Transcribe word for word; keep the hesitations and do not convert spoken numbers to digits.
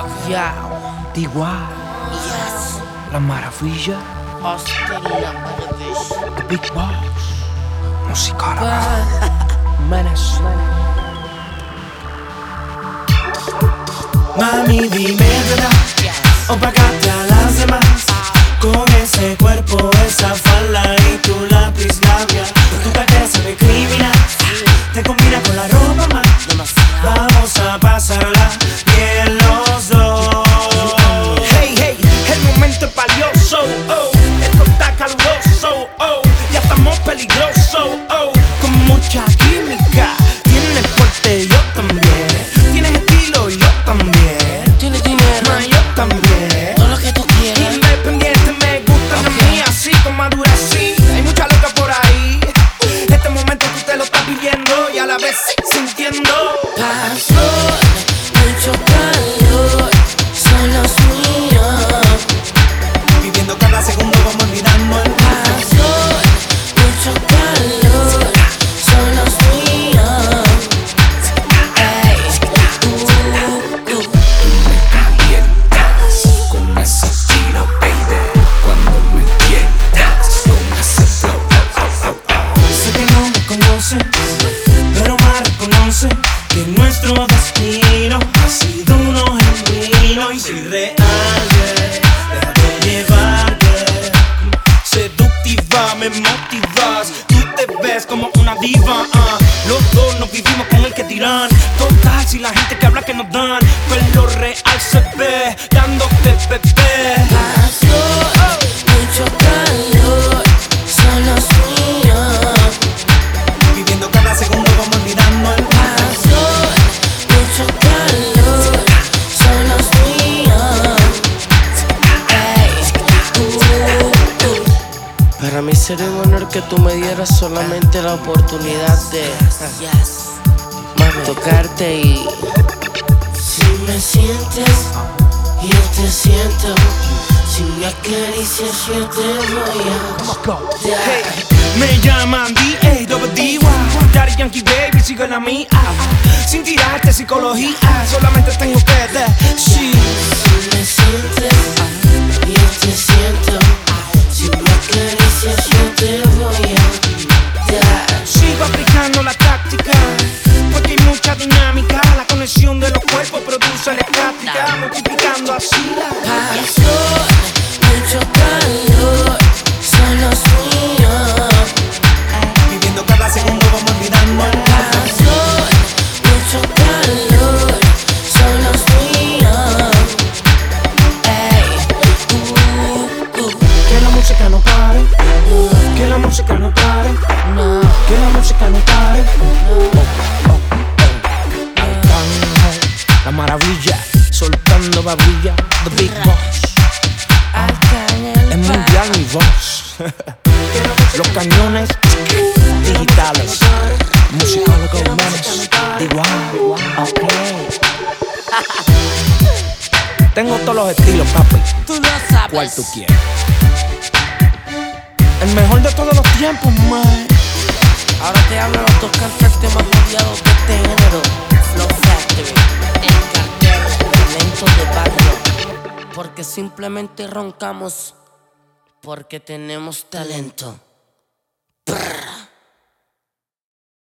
Yeah. Igual. Yes. La Maravilla. Austin La Maravilla. The Big Boss. Música Bye. Menace. Mami, dime verdad, opacate a las demás. Con ese cuerpo, esa falda y tu lápiz labial, tu cartera se ve criminal. Te combina con la ropa más. Vamos a pasarla bien los dos. Hey, hey, el momento es valioso. Oh, esto está caluroso. Oh, ya estamos peligrosos. Oh, con mucha química. Tienes fuerte, yo también. Tienes estilo, yo también. Tienes dinero, Ma, yo también. todo lo que tú quieras. Independiente, me gustan a mí, así con madura, sí. Hay mucha loca por ahí. Este momento tú te lo estás viviendo y a la vez sintiendo. Pasó mucho calor, son los míos. Viviendo cada segundo como olvidando el Pasó mucho calor, son los míos. Ey, uh, uh. Con ese tiro, baby, cuando me tientas, con ese flow, oh, oh, oh. Sé que no me conoces, pero me reconoce que nuestro destino ha sido uno genuino y si real, yeah, déjate llevarte. Seductiva, me motivas. Tú te ves como una diva. ah. Los dos nos vivimos con el que tiran. Total, si la gente que habla que nos dan, pues lo real se ve dándote bebé. Pasó mucho calor, son los míos. Viviendo cada segundo como olvidando el Pasó mucho calor, son los míos. Ey, uh, uh. Para mí sería un honor que tú me dieras solamente la oportunidad de tocarte y si me sientes, yo te siento. Si me acaricias, yo te voy a dar. Hey, me llaman D A Double D Y Daddy Yankee Baby, sigue la mía. Sin tirarte psicología, solamente tengo que decir. Si me sientes, yo te siento. Si me acaricias, yo te voy a dar. Sigo aplicando la táctica, porque hay mucha dinámica. La conexión de los cuerpos produce la estática, multiplicando así la. Pasó mucho calor, son los míos. viviendo cada segundo como olvidando el Pasó mucho calor, son los míos. Ey, uh, uh, Que la música no pare, que la música no pare, no, que la música no pare. La Maravilla, soltando babilla, The Big Boss. acá en el Es mundial mi voz. Los cañones digitales. Musicólogo menos. Igual. Ok. Tengo todos los estilos, papi. Tú lo sabes. ¿Cuál tú quieres? El mejor de todos los tiempos, man. Ahora te hablo los dos cantantes más odiados de este género. Flow Factory, el cartel, talento de barrio. Porque simplemente roncamos, porque tenemos talento.